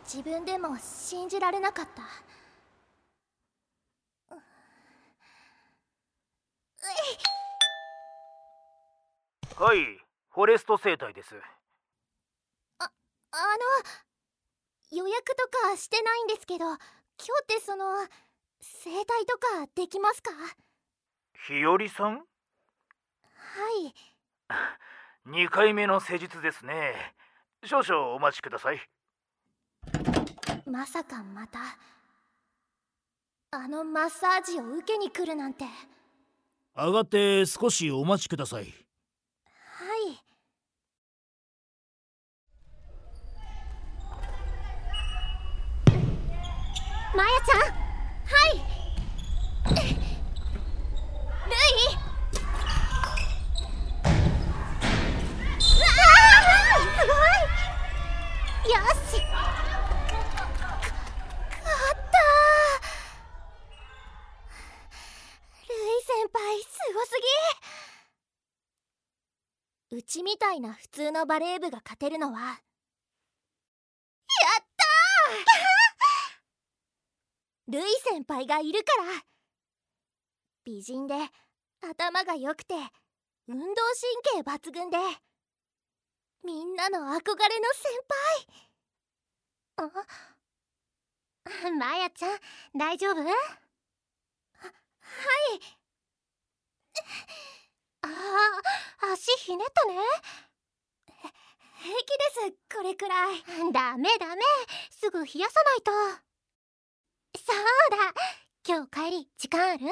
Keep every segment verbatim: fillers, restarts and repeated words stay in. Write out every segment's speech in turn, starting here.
自分でも信じられなかった。 はい、フォレスト生態です。 あ、あの予約とかしてないんですけど、今日ってその整体とかできますか？ 日和さん？ はい。 にかいめの施術ですね。少々お待ちください。 まさかまたあのマッサージを受けに来るなんて。 上がって少しお待ちください。 はい。マヤちゃん。はい。ルイ。うわー、すごい。よし、勝った。ルイ先輩すごすぎ。うちみたいな普通のバレー部が勝てるのは、やったールイ先輩がいるから。美人で頭が良くて運動神経抜群でみんなの憧れの先輩。あ、マヤちゃん大丈夫？は、はい。ああ、足ひねったね。平気です、これくらい。ダメダメ、すぐ冷やさないと。そうだ、今日帰り時間ある？え、はい、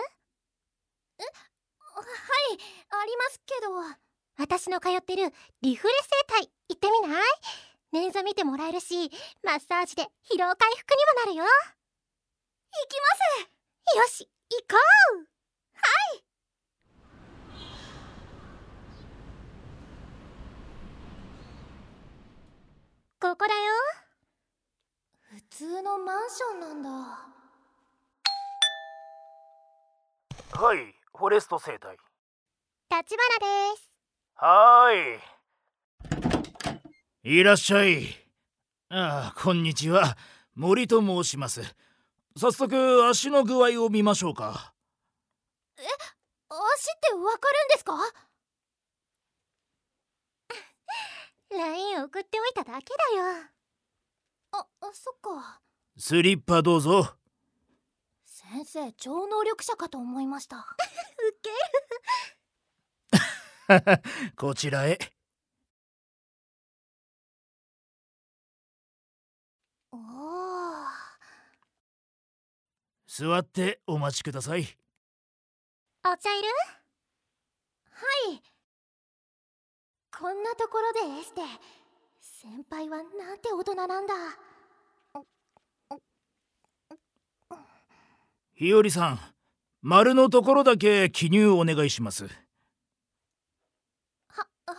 ありますけど。私の通ってるリフレ整体行ってみない？捻挫見てもらえるし、マッサージで疲労回復にもなるよ。行きます。よし、行こう。はい。ここだよ。普通のマンションなんだ。 はい、フォレスト生態。 立花です。 はーい。いらっしゃい。ああ、こんにちは。森と申します。早速足の具合を見ましょうか。 え、足ってわかるんですか？ライン 送っておいただけだよ。あ、あ、そっか。 スリッパどうぞ。 先生超能力者かと思いました。ウケるこちらへ。 おお。 座ってお待ちください。 お茶いる？はい。こんなところでエステ。先輩はなんて大人なんだ。 日和さん、丸のところだけ記入お願いします。 は、はい。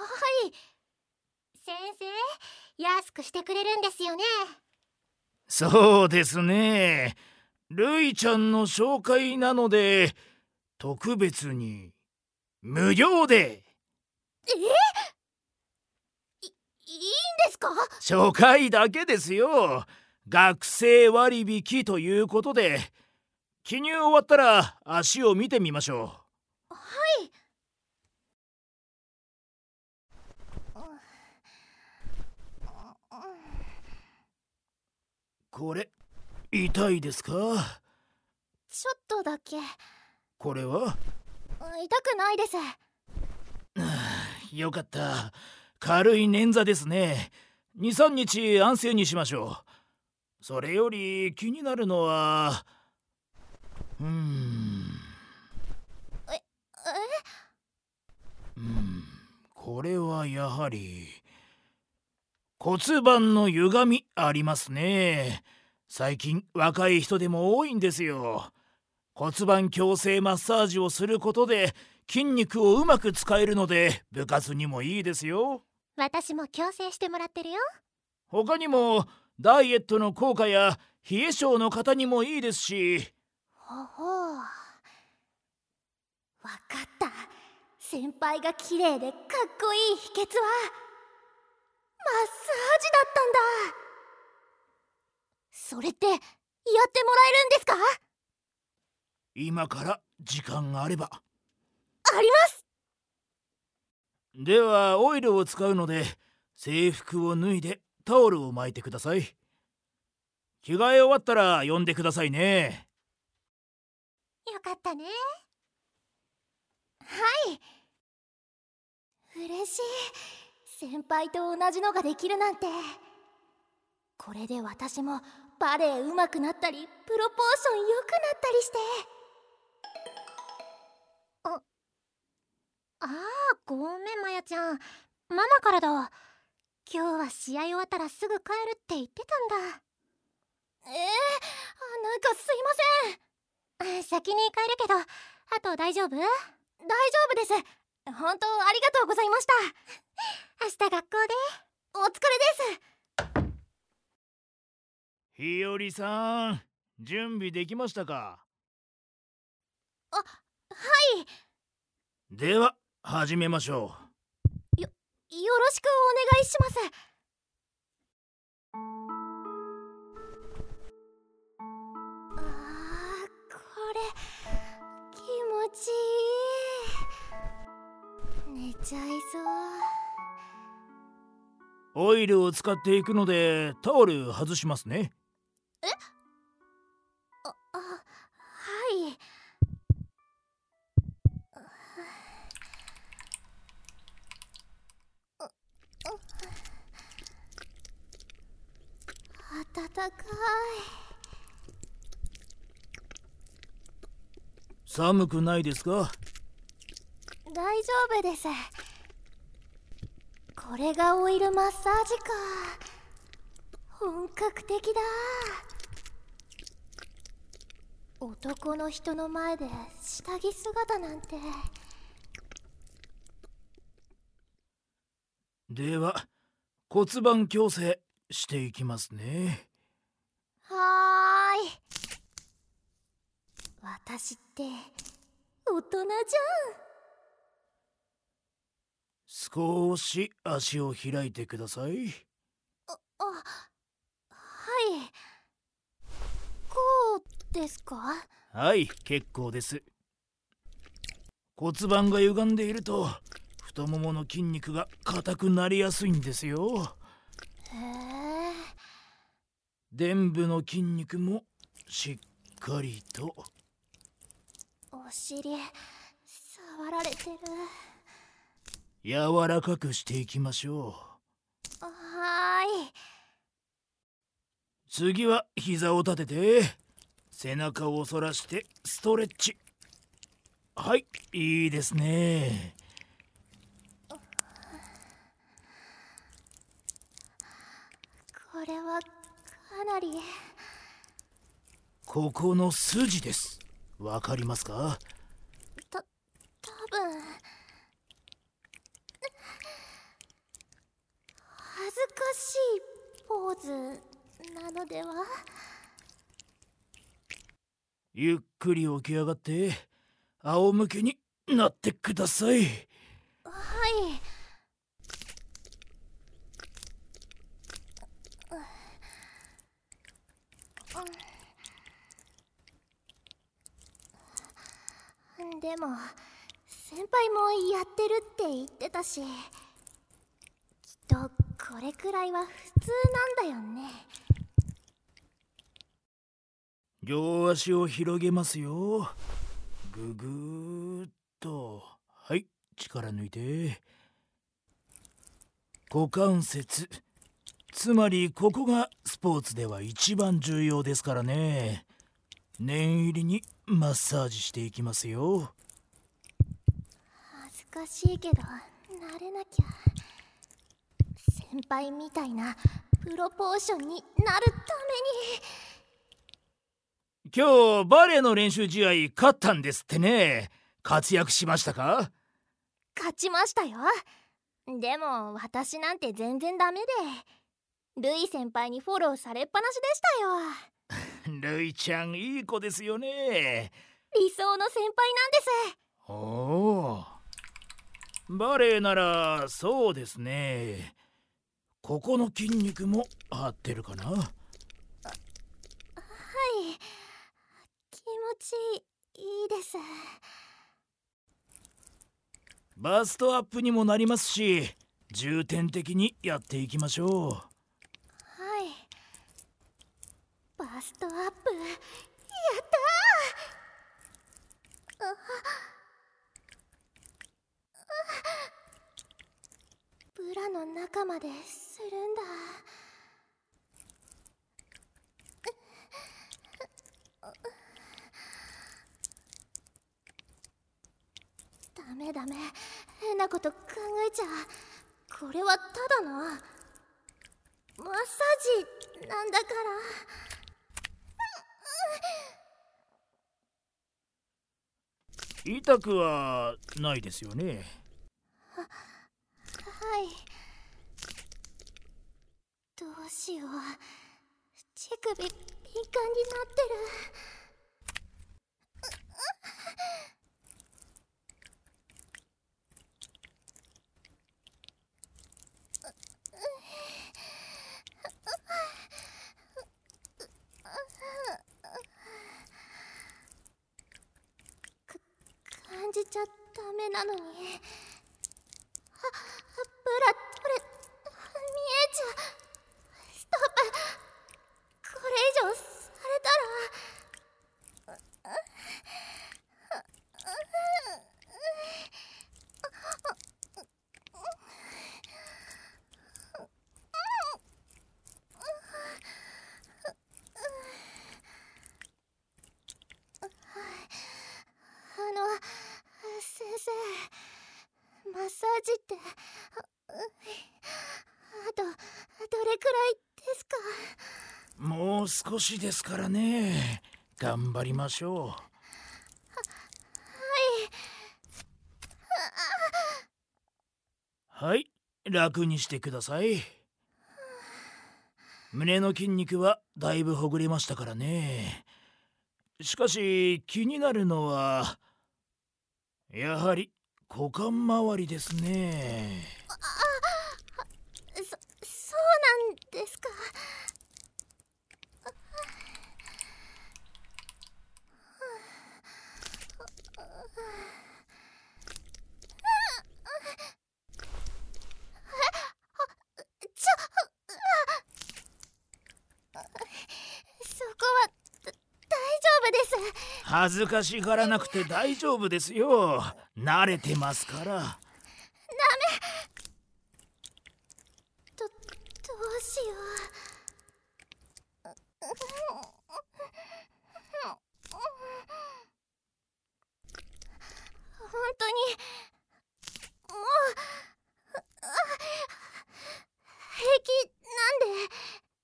先生、安くしてくれるんですよね。 そうですね。ルイちゃんの紹介なので特別に無料で。 え？い、いいんですか？ 初回だけですよ。学生割引ということで、記入終わったら足を見てみましょう。はい。 これ痛いですか？ ちょっとだけ。 これは？ 痛くないです。 よかった。軽い捻挫ですね。にさんにち安静にしましょう。それより気になるのは、うーんえ、えうん、これはやはり骨盤の歪みありますね。最近若い人でも多いんですよ。骨盤矯正マッサージをすることで筋肉をうまく使えるので部活にもいいですよ。 私も矯正してもらってるよ。 他にもダイエットの効果や冷え性の方にもいいですし。 ほほう、わかった。先輩が綺麗でかっこいい秘訣はマッサージだったんだ。 それってやってもらえるんですか？ 今から時間があれば。 あります。 ではオイルを使うので制服を脱いでタオルを巻いてください。着替え終わったら呼んでくださいね。 よかったね。はい。嬉しい。先輩と同じのができるなんて。これで私もバレエ上手くなったりプロポーション良くなったりして。ああー、ごめんマヤちゃん。ママからだ。今日は試合終わったらすぐ帰るって言ってたんだ。えー、なんかすいません。先に帰るけど、あと大丈夫？大丈夫です。本当ありがとうございました。明日学校でお疲れです。 ひよりさん、準備できましたか？ あ、はい。 では始めましょう。よ、よろしくお願いします。あー、これ気持ちいい。寝ちゃいそう。 オイルを使っていくのでタオル外しますね。 え？あ、あ、はい。暖かい。 寒くないですか？ 大丈夫です。これがオイルマッサージか。本格的だ。男の人の前で下着姿なんて。 では骨盤矯正していきますね。 はーい。私って大人じゃん。 少し足を開いてください。 あ、あ、はい。こうですか？ はい、結構です。骨盤が歪んでいると太ももの筋肉が硬くなりやすいんですよ。 へえ。 臀部の筋肉もしっかりと。 お尻触られてる。 柔らかくしていきましょう。 はーい。 次は膝を立てて背中を反らしてストレッチ。はい、いいですね。 これはかなり。 ここの筋です。わかりますか？ た、多分。恥ずかしいポーズなのでは？ ゆっくり起き上がって仰向けになってください。 はい。でも先輩もやってるって言ってたし、きっとこれくらいは普通なんだよね。 両足を広げますよ。ぐぐーっと。はい、力抜いて。股関節、つまりここがスポーツでは一番重要ですからね。念入りにマッサージしていきますよ。 恥ずかしいけど慣れなきゃ。先輩みたいなプロポーションになるために。 今日バレエの練習試合勝ったんですってね。活躍しましたか？ 勝ちましたよ。でも私なんて全然ダメで、ルイ先輩にフォローされっぱなしでしたよ。 ルイちゃんいい子ですよね。 理想の先輩なんです。 おお、バレエならそうですね。ここの筋肉も張ってるかな。 ちいいです。 バストアップにもなりますし、重点的にやっていきましょう。 はい。バストアップやったー。あブラの中までするんだ。ダメダメ、変なこと考えちゃ。これはただのマッサージなんだから。 痛くはないですよね。 は、はい。どうしよう、乳首敏感になってる。感じちゃダメなのに。あ、ブラ、これ見えちゃう。ストップ。これ以上されたら。あの、先生、マッサージってああとどれくらいですか？ もう少しですからね。頑張りましょう。は、はい。はい、楽にしてください。胸の筋肉はだいぶほぐれましたからね。しかし気になるのはやはり股間周りですね。 ああ、そ、そうなんですか。ちょ、そこは大丈夫です。 恥ずかしがらなくて大丈夫ですよ。慣れてますから。ダメ。 ど、どうしよう。本当にもう平気なんで。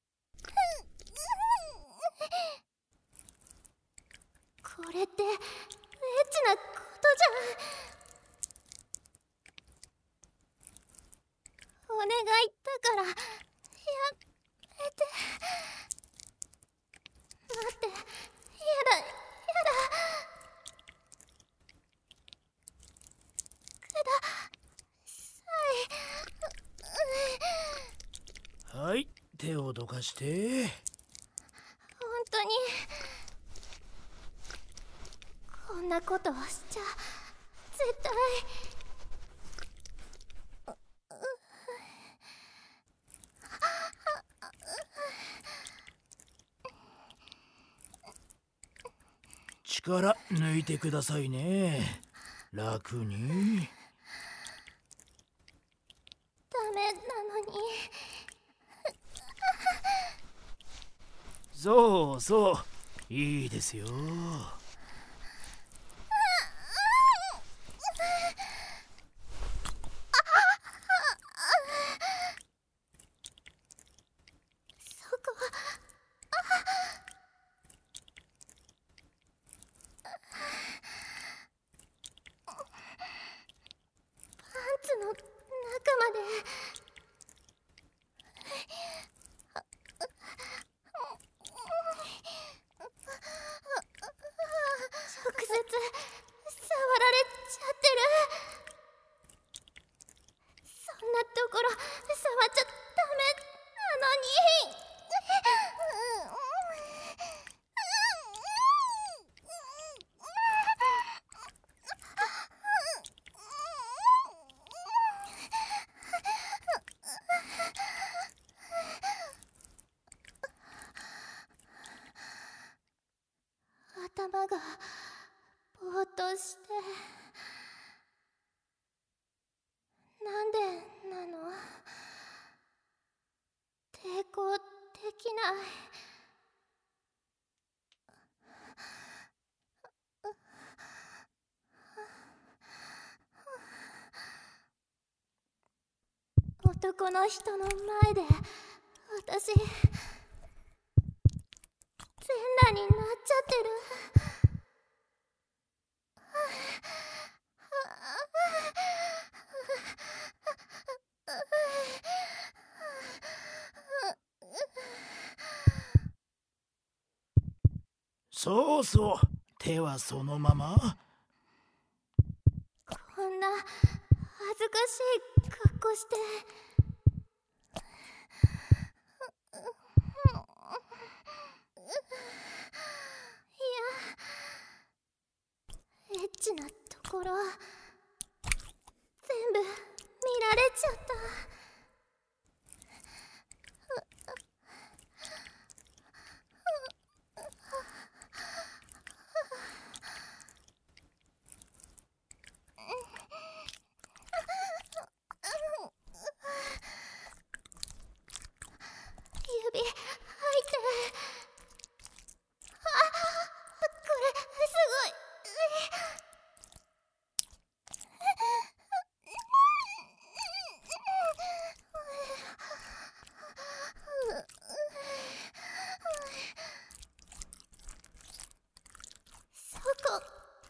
これってエッチなことじゃん。お願いだからやめて。待って、やだやだ。ください。 はい、手をどかして。 本当にこんなことをしちゃ絶対。 力抜いてくださいね。楽に。 ダメなのに。 そうそう、いいですよ。 そこパンツの中まで。直接触られちゃってる。そんなところ触っちゃダメなのに。 なんでなの？抵抗できない。男の人の前で私全裸になっちゃってる。 そうそう、手はそのまま。 こんな恥ずかしい格好して。いや、エッチなところ全部見られちゃった。指入ってあ、これすごい。そこ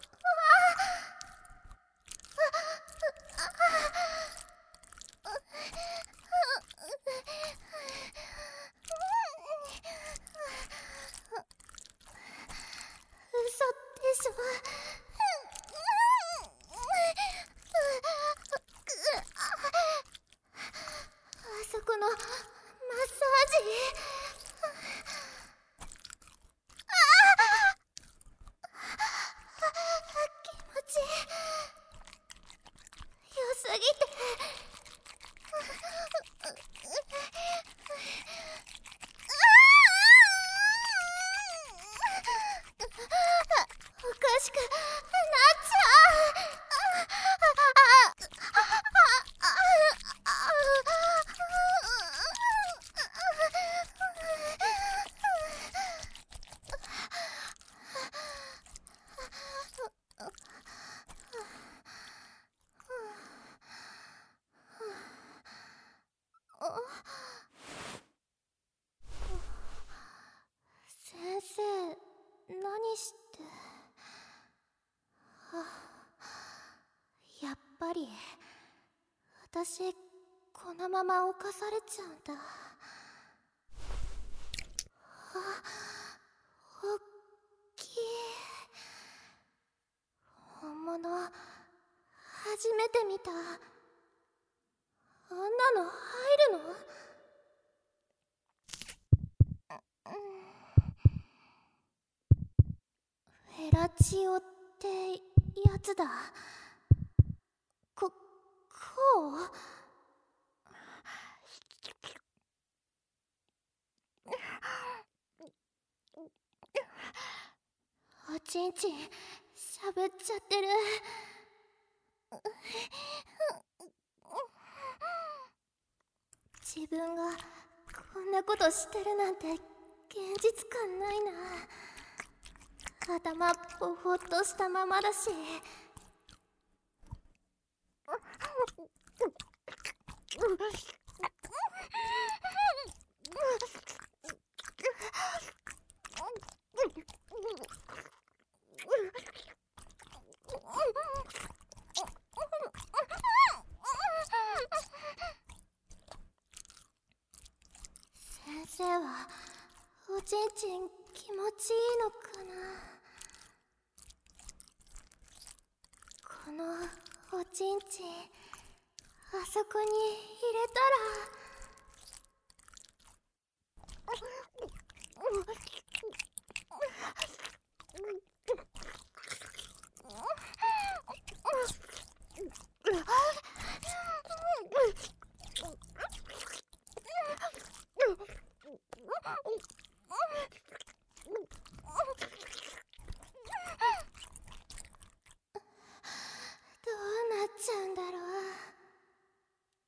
嘘でしょ。あそこのマッサージ気持ち良すぎておかしくなっちゃう。先生、何して。あ、やっぱり私このまま犯されちゃうんだ。あ、おっきい。本物初めて見た。あんなの入るの？フェラチオってやつだ。こ、こう？おちんちんしゃぶっちゃってる。自分がこんなことしてるなんて現実感ないな。頭ぼほっとしたままだし。先生はおちんちん気持ちいいのかな。このおちんちんあそこに入れたらどうなっちゃうんだろう。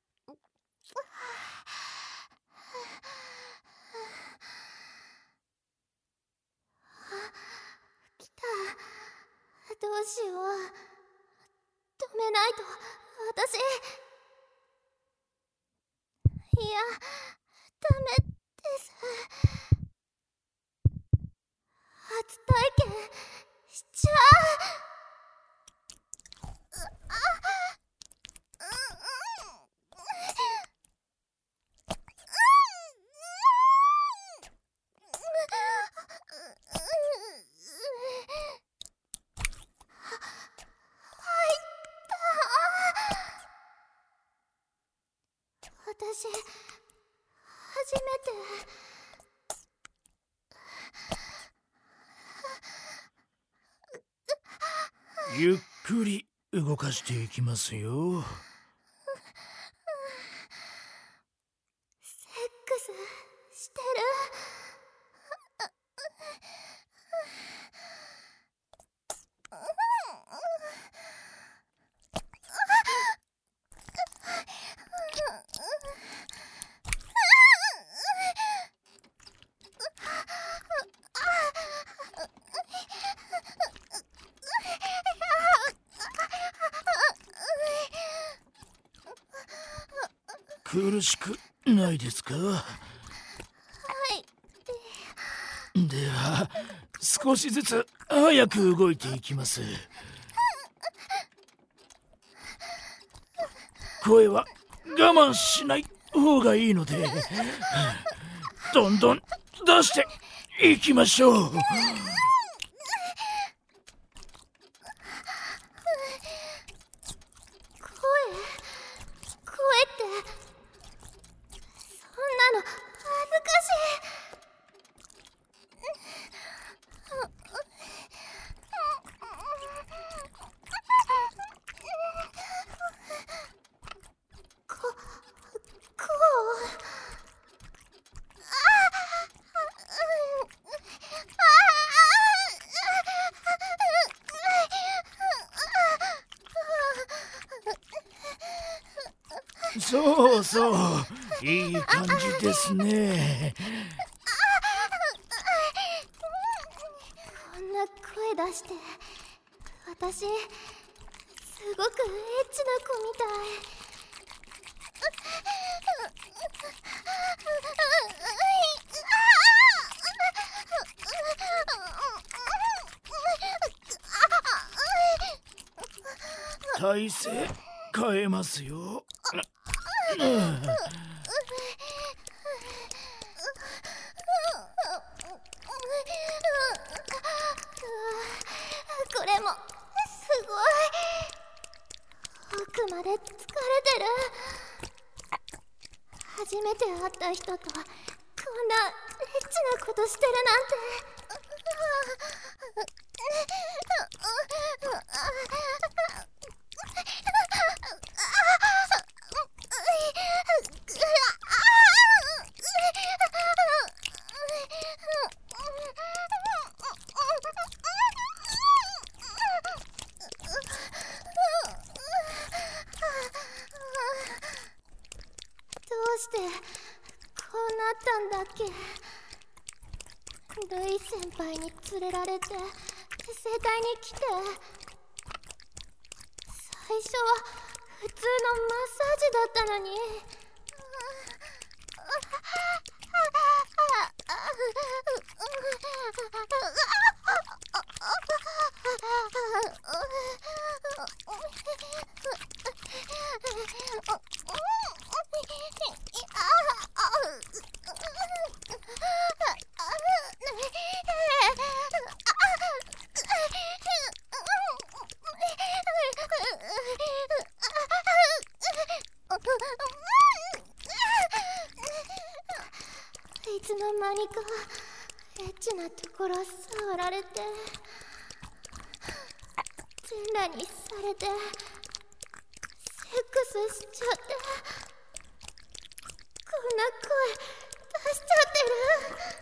うしよう。止めないと私。いや、ダメです。初体験しちゃう。私、初めて。 ゆっくり動かしていきますよ。 セックスしてる。 苦しくないですか？ はい。 では少しずつ早く動いていきます。声は我慢しない方がいいので、どんどん出していきましょう。そうそう、いい感じですね。 こんな声出して私すごくエッチな子みたい。 体勢変えますよ。 これもすごい。奥まで疲れてる。初めて会った人とこんなエッチなことしてるなんて。どうしてこうなったんだっけ。ルイ先輩に連れられて整体に来て、最初は普通のマッサージだったのに。いつの間にかエッチなところ触られて、全裸にされてセックスしちゃって、こんな声出しちゃってる。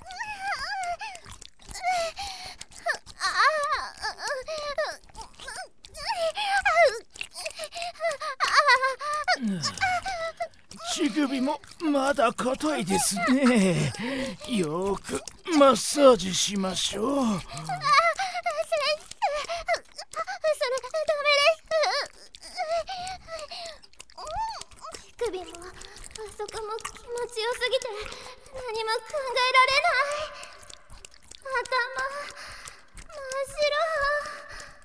乳首もまだ硬いですね。よーくマッサージしましょう。 先生、 速も気持ちよすぎて何も考えられない。頭真っ白。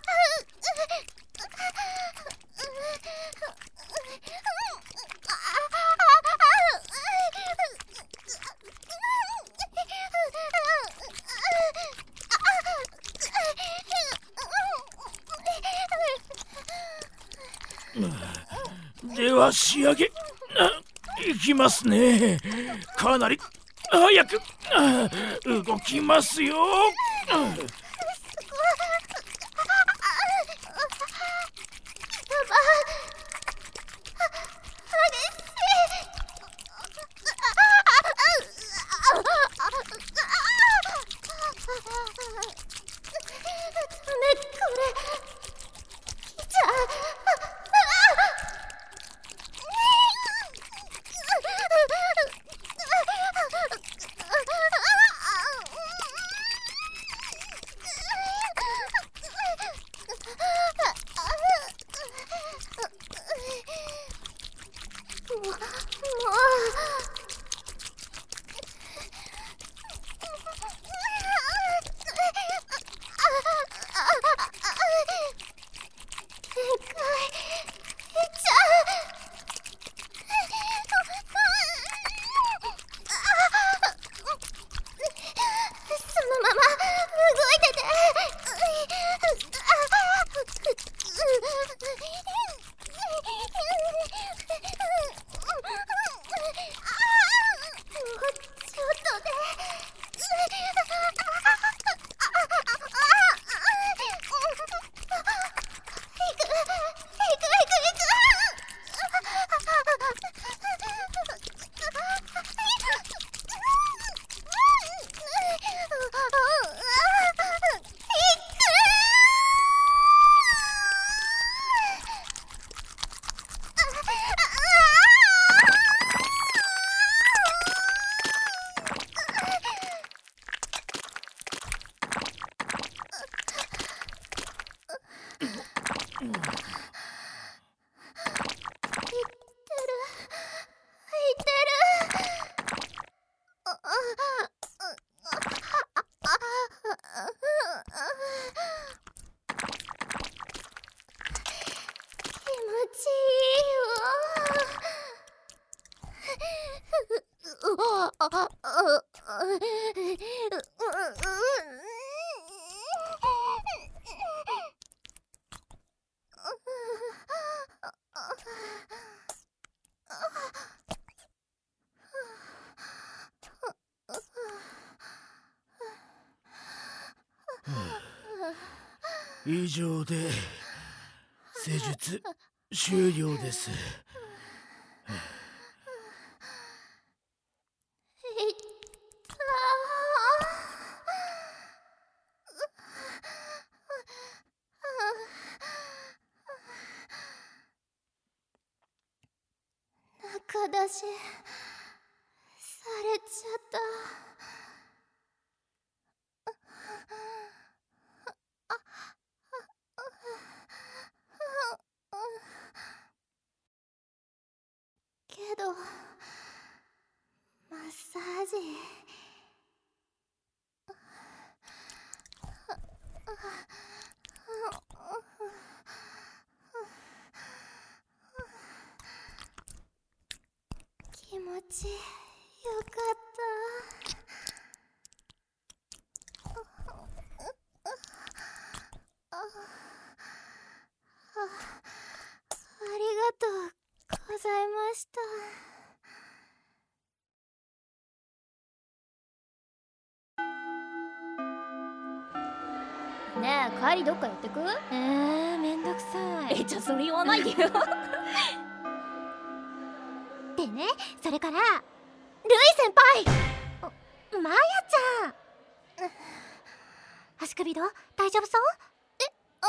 では仕上げいきますね。かなり早く動きますよ。以上で施術終了です。 中出しされちゃった。けどマッサージ気持ちよかった。ありがとうございました。ねえ、帰りどっか寄ってく？えー、めんどくさい。え、じゃあそれ言わないでよ。でね、それからルイ先輩、マヤちゃん、足首どう？大丈夫そう？え、あ、はい、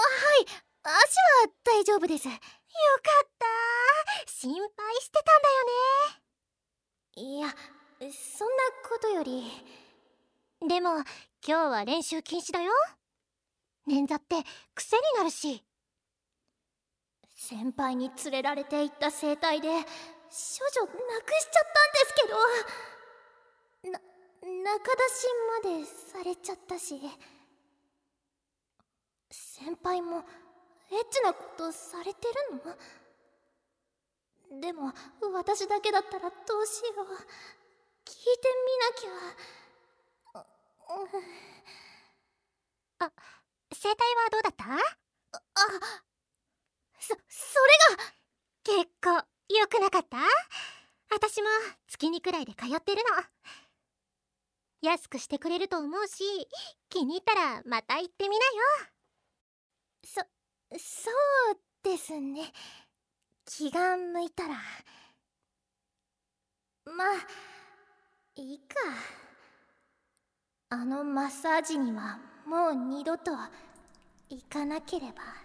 足は大丈夫です。よかった、心配してたんだよね。いや、そんなことより。でも今日は練習禁止だよ。捻挫って癖になるし。先輩に連れられて行った整体で処女なくしちゃったんですけど、な中出しまでされちゃったし、先輩もエッチなことされてるの？でも私だけだったらどうしよう。聞いてみなきゃ。あ、声帯はどうだった？あ、あ、そ、それが結構良くなかった？私も月にくらいで通ってるの。安くしてくれると思うし、気に入ったらまた行ってみなよ。そ、そうですね。気が向いたら。まあ、いいか。あのマッサージにはもう二度と行かなければ。